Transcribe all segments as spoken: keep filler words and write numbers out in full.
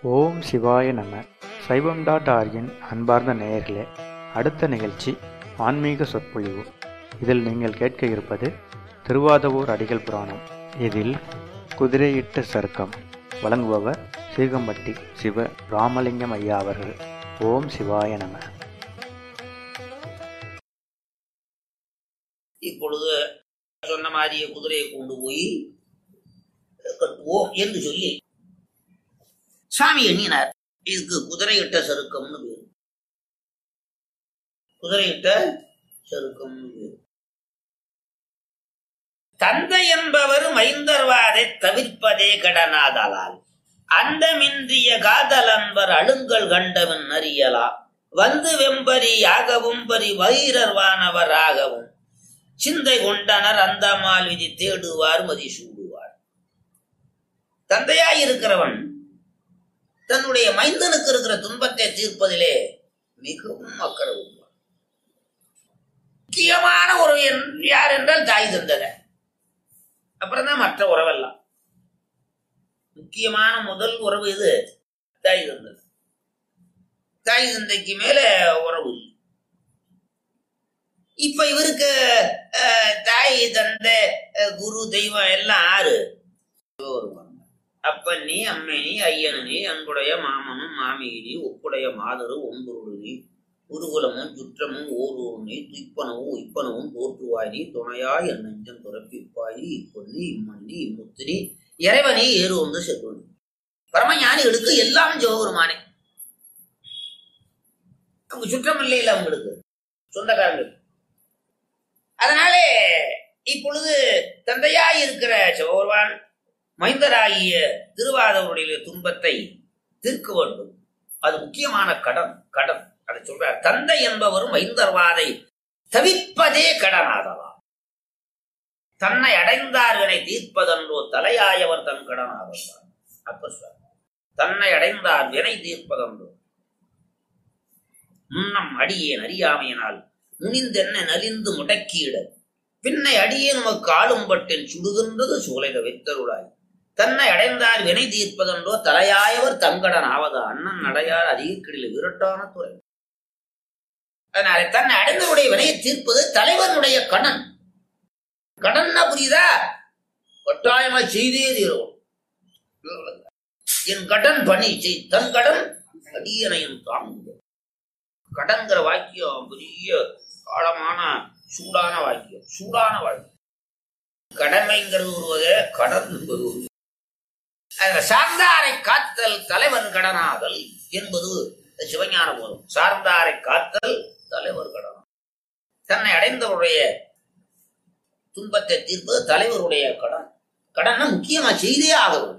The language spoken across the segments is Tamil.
ஓம் சிவாய நம. சைவம் டாட் ஆர்கின் அன்பார்ந்த நேயர்களே, அடுத்த நிகழ்ச்சி ஆன்மீக சொற்பொழிவு. இதில் நீங்கள் கேட்க இருப்பது திருவாதவூர் அடிகள் புராணம். இதில் குதிரையிட்ட சருக்கம் வழங்குபவர் சீகம்பட்டி சிவ ராமலிங்கம் ஐயா அவர்கள். ஓம் சிவாய நம. இப்பொழுது சொன்ன மாதிரியே குதிரையை கொண்டு போய் கட்டுவோம் என்று சொல்லி சாமி எண்ணினார். இதுக்கு குதிரையிட்ட சருக்கம்னு பேரு. குதிரையிட்ட சருக்கம்னு பேரு. தந்தை என்பவர் மைந்தர்வாதை தவிர்ப்பதே கடனாதலால் அந்தமின்றிய காதல் அன்பர் அழுங்கல் கண்டவன் அறியலா வந்து வெம்பரி யாகவும் பரி வைரர்வானவராகவும் சிந்தை கொண்டனர் அந்த மால் விதி தேடுவார் மதி சூடுவார். தந்தையாயிருக்கிறவன் தன்னுடைய மைந்தனுக்கு இருக்கிற துன்பத்தை தீர்ப்பதிலே மிகவும் அக்கறை கொள்வார். முக்கியமான உறவு யார் என்றால் தாய் தந்தக, அப்புறம் தான் மற்ற உறவெல்லாம். முக்கியமான முதல் உறவு இது தாய் தந்தது. தாய் தந்தைக்கு மேல உறவு இல்லை. இப்ப இவருக்கு தாய் தந்த குரு தெய்வம் எல்லாம் ஆறு வருவாங்க. அப்பன்னி அம்மனி ஐயனி அன்புடைய மாமனும் மாமியினி ஒப்புடைய மாதரு ஒன்பொருளி உருகுலமும் சுற்றமும் ஓரூர்னி துய்ப்பனவும் உய்ப்பனவும் தோற்றுவாயினி துணையாய் என் நெஞ்சம் துறப்பிப்பாயி இப்பொன்னி இம்மன்னி இம்முத்தினி இறைவனி ஏறு வந்து செல்வனி. பரமஞானிகளுக்கு எல்லாம் சிவபெருமானே. அவங்க சுற்றம் இல்லையில அவங்களுக்கு சொந்தக்காரங்கள். அதனாலே இப்பொழுது தந்தையாய் இருக்கிற சிவபெருமான் மைந்தராகிய திருவாதவருடைய துன்பத்தை தீர்க்க வேண்டும். அது முக்கியமான கடன். கடன் அதை சொல்றார். தந்தை என்பவரும் மைந்தர்வாதை தவிப்பதே கடனாதலாம். தன்னை அடைந்தார்களை தீர்ப்பதன்றோ தலையாயவர் தன் கடனாவார். அப்ப சார், தன்னை அடைந்தார் வினை தீர்ப்பதன்றோ முன்னம் அடியேன் அறியாமையினால் முனிந்தென்ன நலிந்து முடக்கியிட பின்னை அடியே நமக்கு ஆளும்பட்டில் சுடுகின்றது சூளைத வைத்தருளாய் தன்னை அடைந்தார் வினை தீர்ப்பதென்றோ தலையாயவர் தங்கடன் ஆவதா அண்ணன் நடையார் அதிகக்கிடில் விரட்டான துறை. அதனால தன்னை அடைந்தவருடைய வினையை தீர்ப்பது தலைவனுடைய கடன். கடன்னா புரியுதா? கட்டாயமா செய்தே தீரும். என் கடன் பணி செய் தன் கடன் அடியனையும் தாங்குது. கடன்கிற வாக்கியம் பெரிய ஆழமான சூடான வாக்கியம். சூடான வாக்கியம். கடமைங்கிறது ஒரு வகை, கடன் என்பது ஒரு. சார்ந்தாரை காத்தல் தலைவர் கடனாதல் என்பது சிவஞான போதும். சார்ந்தாரை காத்தல் தலைவர் கடனாதல். தன்னை அடைந்தவருடைய துன்பத்தை தீர்ப்பது தலைவருடைய கடன். கடனை முக்கியமா செய்தே ஆகும்.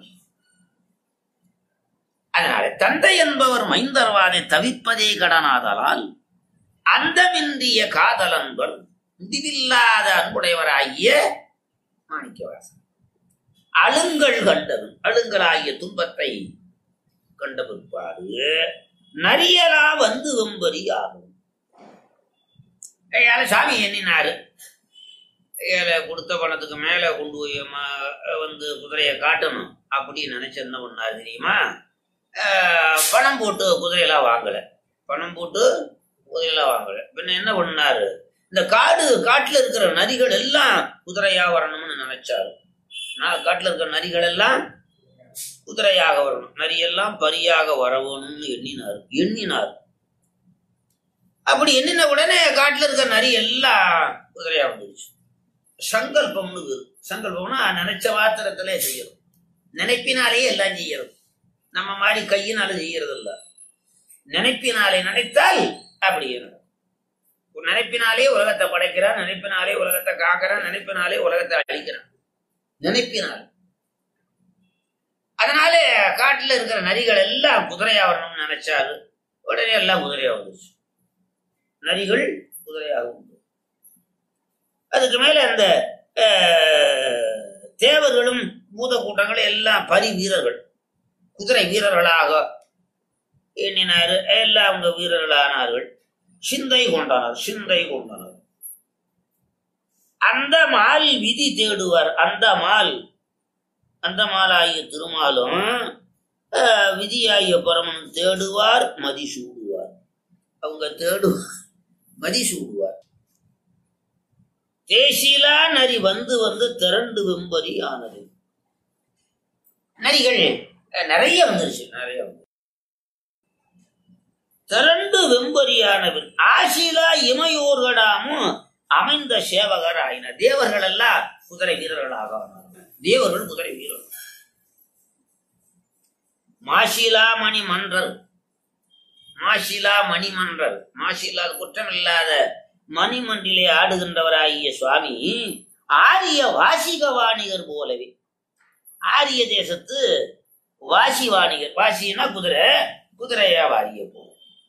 அதனால தந்தை என்பவர் மைந்தர்வாதை தவிப்பதே கடனாதலால் அந்தமின்றிய காதல் அன்பர் முடிவில்லாத அன்புடையவராகிய மாணிக்கவாசன் அழுங்கல் கண்டவன் அழுங்கலாகிய துன்பத்தை கண்ட பிற்பாடு நரியலா வந்து வெம்பரி ஆகும். சாமி எண்ணினாரு. கொடுத்த பணத்துக்கு மேல கொண்டு போய் வந்து குதிரையை காட்டணும் அப்படின்னு நினைச்சு என்ன பண்ணாரு தெரியுமா? பணம் போட்டு குதிரையெல்லாம் வாங்கல. பணம் போட்டு குதிரையெல்லாம் வாங்கல. பின்ன என்ன பண்ணாரு? இந்த காடு காட்டுல இருக்கிற நரிகள் எல்லாம் குதிரையா வரணும்னு நினைச்சாரு. காட்டுல இருக்கிற நரிகள் எல்லாம் குதிரையாக வரணும், நரியெல்லாம் பரியாக வரணும்னு எண்ணினார் எண்ணினார் அப்படி எண்ணின உடனே காட்டுல இருக்கிற நரி எல்லாம் குதிரையா வந்துருச்சு. சங்கல்பம்னு சங்கல்பம்னா நினைச்ச வாத்திரத்திலே செய்யணும். நினைப்பினாலேயே எல்லாம் செய்யறது. நம்ம மாதிரி கையினால செய்யறது இல்ல. நினைப்பினாலே நினைத்தால் அப்படி நினைப்பினாலே உலகத்தை படைக்கிறான், நினைப்பினாலே உலகத்தை காக்கிறான், நினைப்பினாலே உலகத்தை அழிக்கிறான். நினைப்பினால். அதனால காட்டுல இருக்கிற நரிகள் எல்லாம் குதிரையா வரணும்னு நினைச்சாரு. உடனே எல்லாம் குதிரையா வந்துச்சு. நரிகள் குதிரையாக உண்டு. அதுக்கு மேல அந்த தேவர்களும் பூத கூட்டங்களும் எல்லாம் பரி வீரர்கள், குதிரை வீரர்களாக எண்ணினாரு. எல்லாம் அவங்க வீரர்களானார்கள். சிந்தை கொண்டனர் சிந்தை கொண்டனர் அந்த மால் விதி தேடுவார். அந்த மால் அந்த மாலாகிய திருமாலும் விதியாகிய பரமன் தேடுவார் மதி சூடுவார். அவங்க தேடுவார் மதி சூடுவார். தேசிலா நரி வந்து வந்து திரண்டு வெம்பரி ஆனது. நரிகள் நிறைய வந்துருச்சு, நிறைய வந்து திரண்டு வெம்பரியானவன் ஆசிலா இமையோர்கடாமும் அமைந்த சேவகர் ஆயின. தேவர்கள் எல்லாம் குதிரை வீரர்களாக ஆனார்கள். தேவர்கள் குதிரை வீரர்கள். மாசிலா மணி மன்றல், மாசிலா மணிமன்றல், மாசிலா குற்றமில்லாத மணிமன்றிலே ஆடுகின்றவராகிய சுவாமி ஆரிய வாசிக வாணிகர் போலவே. ஆரிய தேசத்து வாசி வாணிகர், வாசினா குதிரை, குதிரை வியாபாரிய போல.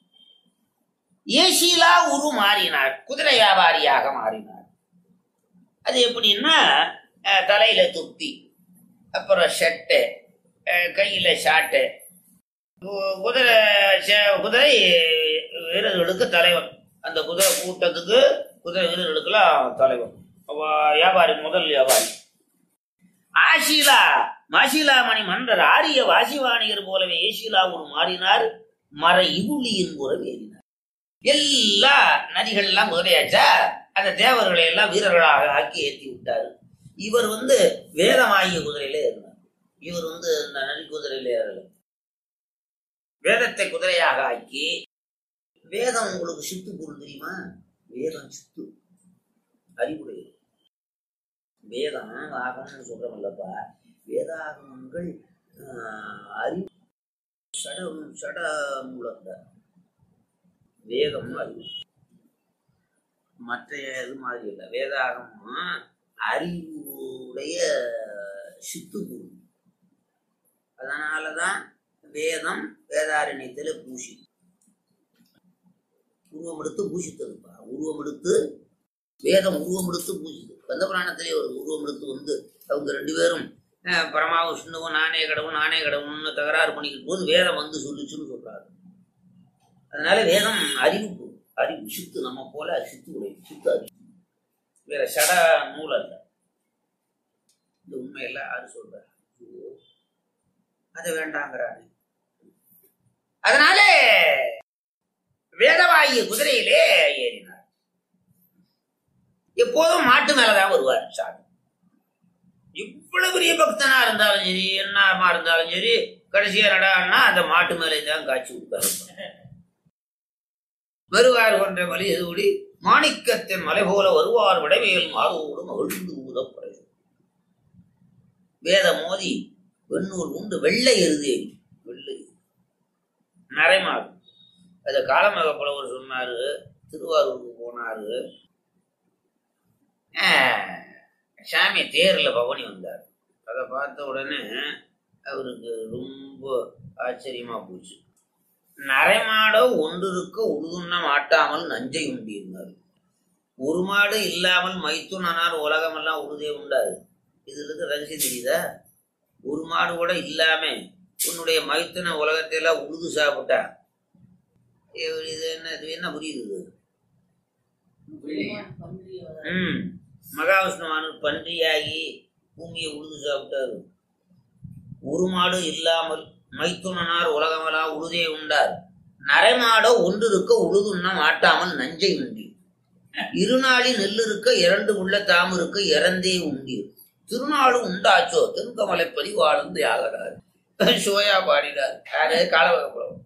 ஏசிலா உரு மாறினார், குதிரை வியாபாரியாக மாறினார். அது எப்படின்னா தலையில துப்பி, அப்புறம் ஷெட்டு, கையில ஷாட்டு. குதிரை குதிரை வீரர்களுக்கு தலைவன், அந்த குதிரை கூட்டத்துக்கு குதிரை வீரர்களுக்கெல்லாம் தலைவன் வியாபாரி, முதல் வியாபாரி. ஆசிலா மாசிலா மணி மன்றர் ஆரிய வாசிவாணிகர் போலவே ஏசிலா ஒரு மாறினார். மர இவுளியின் புறம் ஏறினார். எல்லா நதிகள் எல்லாம் குதிரையாச்சா, அந்த தேவர்களை எல்லாம் வீரர்களாக ஆக்கி ஏற்றி விட்டாரு. இவர் வந்து வேதமாகிய குதிரையிலே இருந்தார். இவர் வந்து இந்த நதி குதிரையிலே ஏறல. வேதத்தை குதிரையாக ஆக்கி, வேதம் உங்களுக்கு சித்து பொருள் தெரியுமா? வேதம் சித்து அறிவுடைய வேதம் ஆகணும்னு சொல்றோம்லப்பா. வேதாகமங்கள் அறிவு சட சட மூலத்த வேதம் அறிவு, மற்ற இது மாதிரி இல்லை. வேதாகமும் அறிவுடைய சித்து பொருள். அதனாலதான் வேதம் வேதாரண்யத்துல பூசி உருவம் எடுத்து பூசித்ததுப்பா. உருவம் எடுத்து வேதம் உருவம் எடுத்து பூசிது. கந்த புராணத்திலே ஒரு உருவம் எடுத்து வந்து அவங்க ரெண்டு பேரும் பரமா விஷ்ணுவும் நானே கடவுள் நானே கடவுள்னு தகராறு பண்ணிக்கிட்டு போது வேதம் வந்து சொல்லிச்சுன்னு சொல்றாரு. அதனால வேதம் அறிவு, அறிவு சித்து. நம்ம போல சித்து உடைய சித்து அறிவு, வேற சட நூல் அல்ல. இந்த உண்மையெல்லாம் யாரு சொல்றாரு? அதை வேண்டாங்கிறாரு. அதனால வேதவாகிய குதிரையிலே ஏறினார். எப்போதும் மாட்டு மேலதான் வருவார் சாமி. இவ்வளவு பெரிய பக்தனா இருந்தாலும் சரி, என்னமா இருந்தாலும் சரி, கடைசியா நடான்னா அந்த மாட்டு மேலே தான் காட்சி கொடுப்பாரு. வருவார் கொன்ற வழி எதுபடி மாணிக்கத்தின் மலை போல வருவார் விடவேல் மாறுவோடு மகிழ்ந்து ஊதப்படை. வேத மோதி வெண்ணூர் உண்டு வெள்ளை எருதே, வெள்ளை நரைமாடு. அத காலமேக புலவர் சொன்னாரு. திருவாரூருக்கு போனாரு. சாமி தேர்ல பவனி வந்தார். அதை பார்த்த உடனே அவருக்கு ரொம்ப ஆச்சரியமா போச்சு. நரைமாடோ ஒன்று இருக்க உழுதுண்ண மாட்டாமல் நஞ்சை உண்டியிருந்தார். ஒரு மாடு இல்லாமல் மைத்துனார் உலகமெல்லாம் உழுதே உண்டாது. இதுல இருந்து ரகசியம் தெரியுதா? ஒரு மாடு கூட இல்லாம உன்னுடைய மைத்துன உலகத்தை எல்லாம் உழுது சாப்பிட்டா இது என்ன, இது என்ன புரியுது? உம் மகாவிஷ்ணுவானு பன்றியாகி பூமியை உழுது சாப்பிட்டாரு. ஒரு மாடு இல்லாமல் மைத்துனார் உலகமெல்லாம் உழுதே உண்டார். நரைமாடோ ஒன்று இருக்க உழுதுண்ண மாட்டாமல் நஞ்சை உண்டி. இருநாளி நெல் இருக்க இரண்டு உள்ள தாம் இருக்க இறந்தே உண்டீர். திருநாளும் உண்டாச்சோ தென்கமலை பதிவாழ்ந்து யாகராரு. சோயா பாடினார். யாரு? காலவகப்புறம்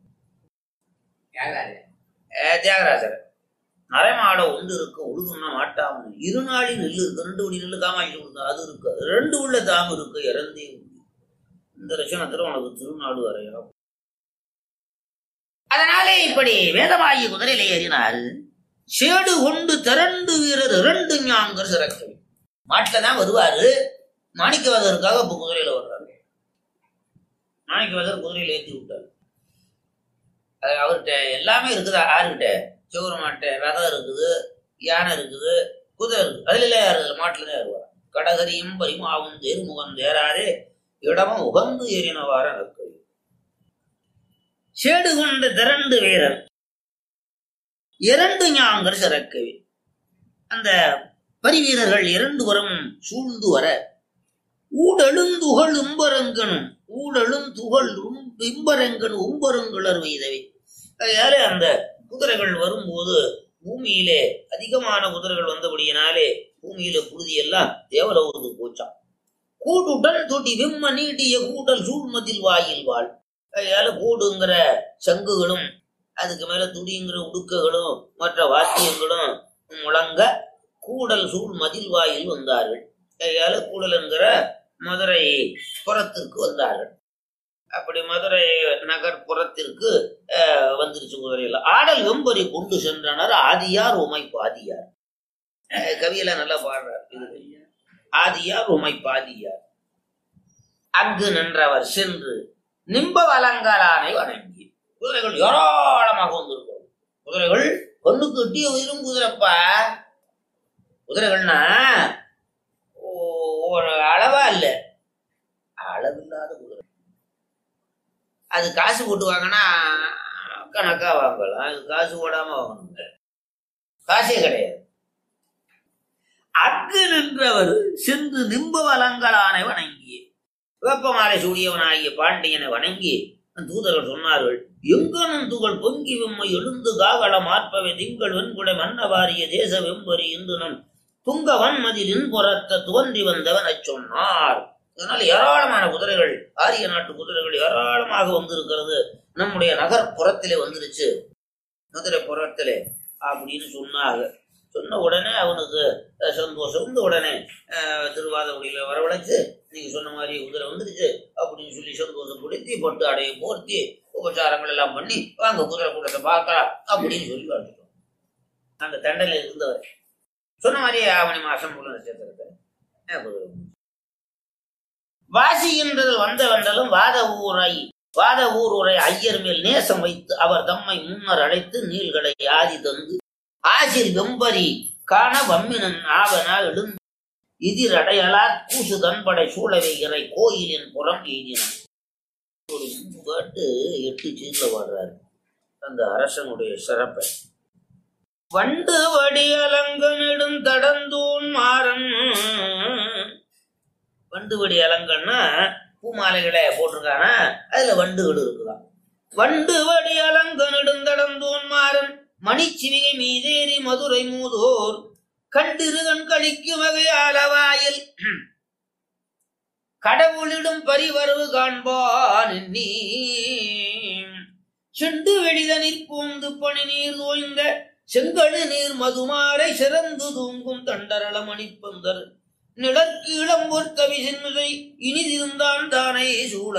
தியாகராஜர். நரைமாட ஒன்று இருக்க உழுதுண்ண மாட்டாமல் இருநாளி நெல் இருக்கு, ரெண்டு மணி நெல்லு காமாட்சி கொடுத்தா அது இருக்கு, ரெண்டு உள்ள தாம் இருக்கு இறந்தே உண்டு. இந்த லட்சணத்துல உனக்கு திருநாடு வரையா. அதனாலே இப்படி வேதமாகி குதிரையில ஏறினாரு. சேடு கொண்டு திரண்டு வீரர் இரண்டு ஞாங்கர் சிறக்கை. மாட்டுலதான் வருவாரு. மாணிக்கவாதருக்காக இப்ப குதிரையில வர்றாரு. மாணிக்கவாதர் குதிரையில ஏற்றி விட்டாரு. அவர்கிட்ட எல்லாமே இருக்குதா? யாருக்கிட்ட? சிவருமாட்ட ரதம் இருக்குது, யானை இருக்குது, குதிரை இருக்குது. அதுல எல்லாம் யாரு? மாட்டுலதான் ஏறுவார். கடகரியும் பரிமாவும் தேர்முகம் தேராரு இடமும் உகந்து ஏறினவார நற்கை. சேடு கொண்டு திரண்டு வீரர் இரண்டு ஞாங்கர் சிறக்கவே. அந்த பரிவீரர்கள் இரண்டு வரும் சூழ்ந்து வர ஊடழுந்துகள் உம்பரங்கனும் ஊடழும் துகள் இம்பரங்கன் உம்பருங்குளர் வைதவை. அதனால அந்த குதிரைகள் வரும்போது பூமியிலே அதிகமான குதிரைகள் வந்தபடியினாலே பூமியில புழுதி எல்லாம் தேவலோகத்துக்கு போச்சான். கூடுடன் தொட்டி விம்ம நீட்டிய கூடல் சூழ்மதில் வாயில் வாழ். அதனால கூடுங்கிற சங்குகளும் அதுக்கு மேல துடிங்கிற உடுக்குகளும் மற்ற வாத்தியங்களும் முழங்க கூடல் சூழ் மதில் வாயில் வந்தார்கள். அதனால கூடல் என்கிற மதுரை புறத்திற்கு வந்தார்கள். அப்படி மதுரை நகர்ப்புறத்திற்கு அஹ் வந்துருச்சு குதிரையில். ஆடல் வெம்பரி கொண்டு சென்றனர் ஆதியார் உமை பாதியார். கவியில நல்லா பாடுறார். ஆதியார் உமை பாதியார். அங்கு நின்றவர் சென்று நிம்ப வலங்கலானை வணங்கி. குதிரைகள் ஏராளமாக வந்திருக்கும். குதிரைகள் பொண்ணுக்கு எட்டிய உயிரும் குதிரைப்பா. குதிரைகள்னா ஒரு அளவா இல்ல, அளவில்லாத குதிரை. அது காசு போட்டு வாங்கினா கணக்கா வாங்கலாம், அது காசு போடாம வாங்கணுங்க, காசே கிடையாது. அங்கு நின்றவர் சென்று நிம்ப வலங்கலானை வணங்கி வேப்பமாலை சூடியவனாகிய பாண்டியனை வணங்கி தூதர்கள் சொன்னார்கள், எங்கனும் துகள் பொங்கி வெம்மை எழுந்து காகளம் ஆற்பவை திங்கள் வெண்குடை மன்னவாரிய தேச வெம்பரி இன்று நம் துங்க வன்மதிலின் புறத்த தோன்றி வந்தவன் சொன்னார். அதனால ஏராளமான குதிரைகள், ஆரிய நாட்டு குதிரைகள் ஏராளமாக வந்திருக்கிறது, நம்முடைய நகர்ப்புறத்திலே வந்துருச்சு, மதுரை புறத்திலே அப்படின்னு சொன்னாங்க. சொன்ன உடனே அவனுக்கு சந்தோஷம். இந்த உடனே திருவாதகுடியில வரவழைச்சு நீங்க சொன்ன மாதிரி குதிரை வந்துருச்சு அப்படின்னு சொல்லி சந்தோஷப்படுத்தி பொட்டு அடையை போர்த்தி உபச்சாரங்கள் எல்லாம் பண்ணி வாங்க குதிரை கூட்டத்தை பார்க்கலாம் அப்படின்னு சொல்லி வாழ்த்துட்டோம். அந்த தண்டல இருந்தவர் சொன்ன மாதிரி ஆவணி மாசம் மூல நட்சத்திரத்தை வாசி என்றது வந்த வண்டலும் வாத ஊரை வாத ஊர் உரை ஐயர் மேல் நேசம் வைத்து அவர் தம்மை முன்னர் அழைத்து நீள்களை ஆதி தந்து ஆசில் வெம்பரி காண வம்மினன் ஆவனா எழுந்து இதிர் அடையலார் கூசு தன்படை சூழவை இறை கோயிலின் புறம் எய்தினான். ஒரு பாட்டு எட்டு சீர்ல பாடுறாரு அந்த அரசனுடைய சிறப்பை. வண்டு வடி அலங்கனிடும் தடந்தூன் மாறன். வண்டு வடி அலங்கன்னா பூமாலைகளை போட்டிருக்கானா, அதுல வண்டுகள் இருக்குதான். வண்டு வடி அலங்கனிடும் தடந்தூன் மாறன் மணிச்சிவிகை மீதேறி மதுரை மூதோர் கண்டிருகன் கழிக்கும் வகையாலவாயில் கடவுளிடும் பரிவரவு காண்பான் நீ செண்டு வெடிதனிற் பூந்து பனி நீர் ஓய்ந்த செங்கழு நீர் மதுமாலை சிறந்து தூங்கும் தண்டரள மணிப்பந்தர் நிழற்கீழம் பொறுத்தவி சின்முதை இனிதிருந்தான் தானே சூழ.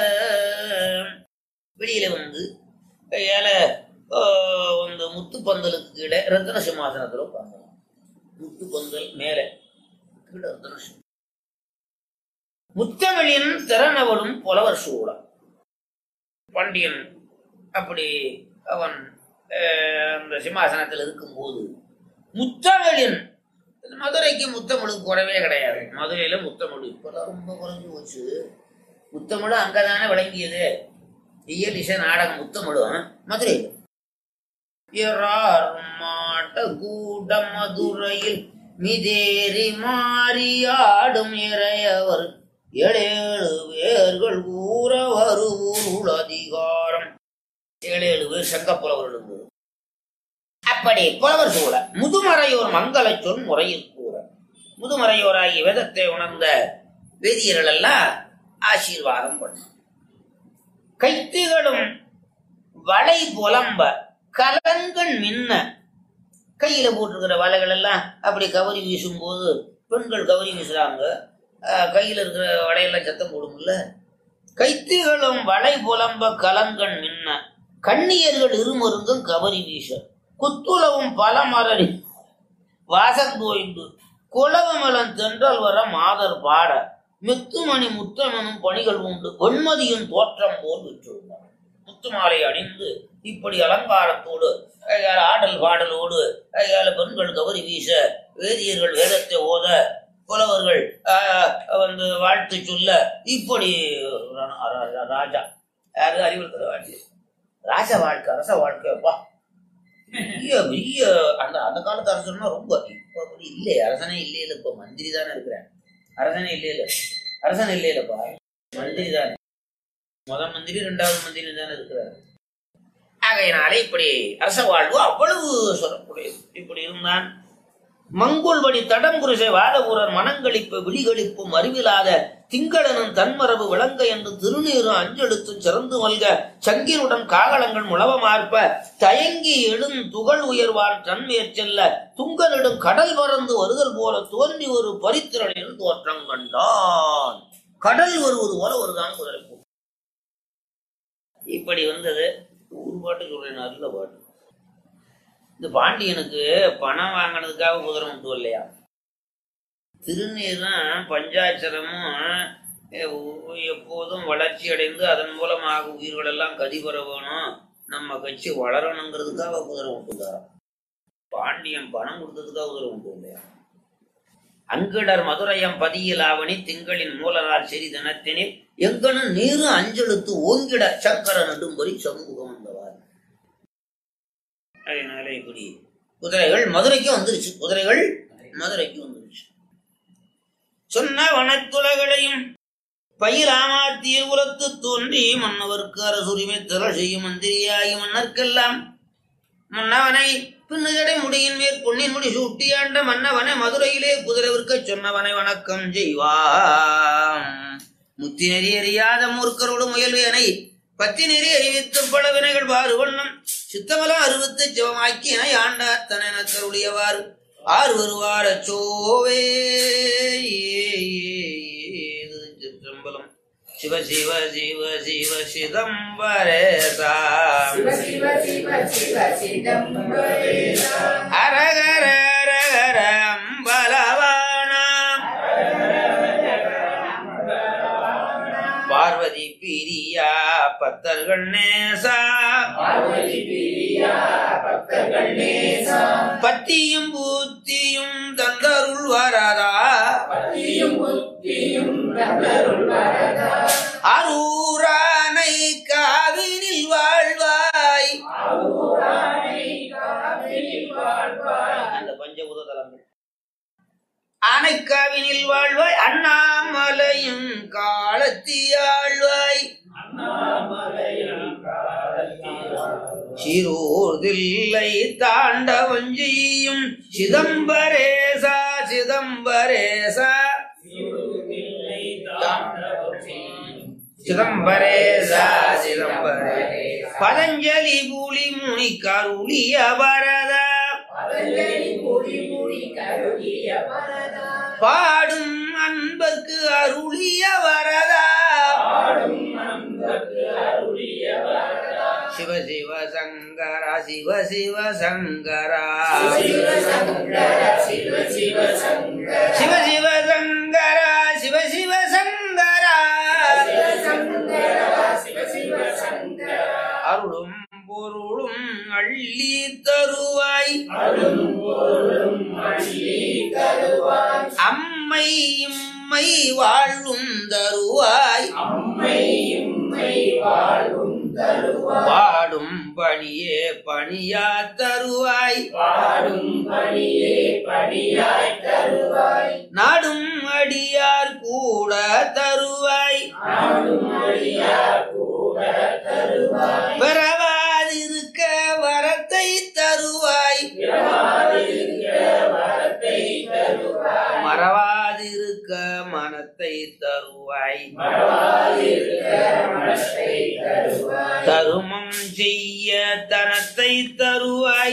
வெளியில வந்து கையால வந்து முத்து பந்தலுக்கு கீழே ரத்தன சிம்மாசனத்துல உட்கார்ந்து, முத்து பந்தல் மேல கீழே ரத்தன சிம்மாசனம். முத்தமிழின் திறனவளும் புலவர் சூழம். பாண்டியன் அப்படி அவன் அந்த சிம்மாசனத்தில் இருக்கும்போது முத்தமிழின், மதுரைக்கு முத்தமிழுக்கு குறைவே கிடையாது. மதுரையில முத்தமிழ் இப்பதான் ரொம்ப குறைஞ்சு போச்சு. முத்தமிழ் அங்கதானே விளங்கியது. இயல் இசை நாடகம் முத்தமிழும் மதுரையில். மாட்ட கூட்ட மதுரையில் மிதேறி மாறியாடும் இறையவர் ஏழேழு பேர்கள் கூற வருவூர் அதிகாரம். ஏழேழு பேர் சங்கப்புலவர் எழுந்தது. அப்படி புலவர் சூழ முதுமறையோர் மங்கள சொல் முறையில் கூற முதுமறையோராகிய வேதத்தை உணர்ந்த வேதியர்கள் எல்லாம் ஆசீர்வாதம் பண்ண. கைத்துகளும் வளை புலம்ப கலங்கண் மின்ன. கையில போட்டிருக்கிற வலைகள் எல்லாம் அப்படி கவரி வீசும் போது பெண்கள் கவரி வீசுறாங்க, கையில இருக்கிற வலையெல்லாம் சத்தம் போடும்ல. கைத்துகளும் வளை புலம்ப கலங்கண் மின்ன கண்ணியர்கள் இருமருந்தும் கவரி வீச குத்துளவும் பல மரடி வாசந்தோய்ந்து குலவமலம் தென்றல் வர மாதர் பாட முத்துமணி முத்தமெனும் பணிகள் உண்டு வெண்மதியின் தோற்றம் போல் விற்றுள்ளார். முத்துமாலை அணிந்து இப்படி அலங்காரத்தோடு ஆடல் பாடலோடு பெண்கள் கவரி வீச வேதியர்கள் வேதத்தை ஓத புலவர்கள் வந்து வாழ்த்து சொல்ல இப்படி ராஜா யாரு அறிவுறுத்துற வாழ்க்கை, ராஜ வாழ்க்கை, அரச வாழ்க்கைப்பா பெரிய பெரிய அந்த அந்த காலத்து அரசன்னா ரொம்ப. இப்ப அப்படி இல்லை, அரசனே இல்லை இல்லை, இப்ப மந்திரி தானே இருக்கிறேன். அரசனே இல்லை இல்லை, அரசன் இல்லை இல்லப்பா, மந்திரி தானே. முதல் மந்திரி ரெண்டாவது மந்திரி தானே இருக்கிறார். ஆகையினாலே இப்படி அரச வாழ்வு அவ்வளவு சொல்லக்கூடியது. இப்படி இருந்தான். மங்குள்வடி தடம்புரிசை வாதபூரர் மனங்களிப்பு விழிகளிப்பும் அறிவிலாத திங்களனும் தன்மரபு விளங்க என்று திருநீரும் அஞ்செழுத்தும் சிறந்து மல்க சங்கினுடன் காகளங்கள் முழவமார்ப்ப தயங்கி எழும் துகள் உயர்வான் தன்மையற் செல்ல துங்கனிடும் கடல் பறந்து வருதல் போல தோன்றி ஒரு பரித்திரனில் தோற்றம் கண்டான். கடல் வருவது போல ஒருதான் குதிரை போ. இப்படி வந்தது. ஒரு பாட்டு சொல்றேன், நல்ல பாட்டு. இந்த பாண்டியனுக்கு பணம் வாங்கினதுக்காக குதிரை மட்டும் இல்லையா, திருநீரும் பஞ்சாட்சரமும் எப்போதும் வளர்ச்சி அடைந்து அதன் மூலமாக உயிர்கள் எல்லாம் கதிபெற வேணும், நம்ம கட்சி வளரணுங்கிறதுக்காக குதிரை விட்டுதாராம். பாண்டியன் பணம் கொடுத்ததுக்காக குதிரை விட்டு இல்லையா. அங்கிடர் மதுரையம் பதியிலாவணி திங்களின் மூலநாள் செறி தினத்தினில் எங்கனும் நீரு அஞ்செழுத்து ஓங்கிட சக்கர நடும்பரி சமூகம் வந்தவார். அதனால இப்படி குதிரைகள் மதுரைக்கு வந்துருச்சு. குதிரைகள் மதுரைக்கு வந்துருச்சு. சொன்ன வனத்துலகளையும் பயிராமாத்திய உலத்து தோன்றி மன்னவர்க்கு அரசுரிமை திரள் செய்யும் மந்திரியாகி மன்னர்க்கெல்லாம் மன்னவனை பின்னுகடை முடியின் மேற் பொன்னின் முடி சூட்டியாண்ட மன்னவனை மதுரையிலே குதிரைவிற்க சொன்னவனை வணக்கம் செய்வாம். முத்தி நெறி அறியாத மூர்க்கரோடு முயல்வேனை பத்தி நெறி அறிவித்து பல வினைகள் வாறு வண்ணம் சித்தமலம் அறிவித்து சிவமாக்கியனை ஆண்டார் தன கருளியவாறு ஆறு வருவார சோவே. சிற்றம்பலம். சிவ சிவ சிவ சிவ சிதம்பரேசா அரகர அரகர அம்பலவானா பார்வதி பிரியா பத்தர்கள் நேசா பத்தியும் புத்தியும் தந்தருள் வரதா அரூரானை காவினில் வாழ்வாய். அந்த பஞ்சபூத தலங்கள் ஆனைக்காவினில் வாழ்வாய். அண்ணாமலையும் காலத்தியாழ்வாய். சிறூர்தில்லை தாண்டவஞ்சியும் சிதம்பரேசா சிதம்பரேசா சிதம்பரேசா சிதம்பரே பதஞ்சலி பூலி முனி கருளிய வரதா பாடும் அன்பர்க்கு அருளிய வரதா சிவ சிவ சங்கரா சிவ சிவ சங்கரா சிவ சிவ சங்கரா சிவ சிவ சங்கரா அருளும் பொருளும் அள்ளி தருவாய். அம்மை இம்மை வாழும் தருவாய். பாடும் பணியே பணியா தருவாய். நாடும் அடியார் கூட தருவாய். பெறவாதிருக்க வரத்தை தருவாய். மறவாதிருக்க மனத்தை தருவாய். தருமம் செய்ய தனத்தை தருவாய்.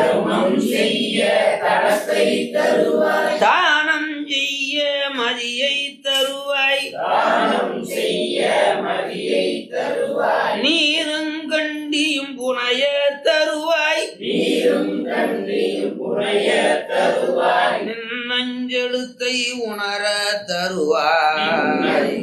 தானம் செய்ய மதியை தருவாய். நீருங்கண்டியும் புனைய தருவாய். நின்னஞ்செழுத்தை உணர தருவாய்.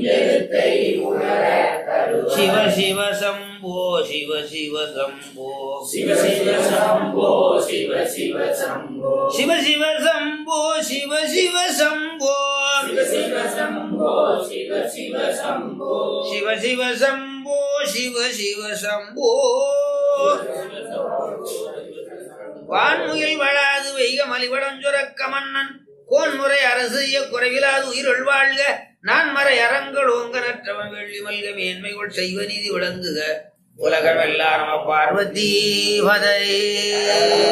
சிவ சிவ சம்போ சிவ சிவ சம்போ சிவ சிவ சம்போ சிவ சிவ சம்போ சிவ சிவ சம்போ சிவ சிவ சம்போ சிவ சிவ சம்போ சிவ சிவ சம்போ சிவ சிவ சம்போ. வான்முகில் வளாது வைக மலிவடஞ்சுரக்க மன்னன் கோன்முறை அரசு குறைவிலாது உயிரொள் வாழ்க நான் மர அரங்கள் ஓங்க நற்றவன் வெள்ளி மல்க மேன்மைகள் செய்வ நீதி விளங்குக உலகம் எல்லாம் பார்வதி பதை.